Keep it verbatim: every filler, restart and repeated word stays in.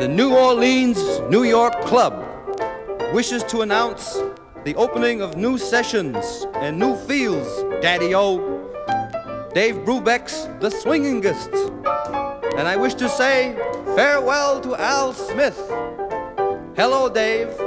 the New Orleans, New York Club wishes to announce the opening of new sessions and new fields, Daddy-O. Dave Brubeck's The Swingingists. And I wish to say farewell to Al Smith. Hello, Dave.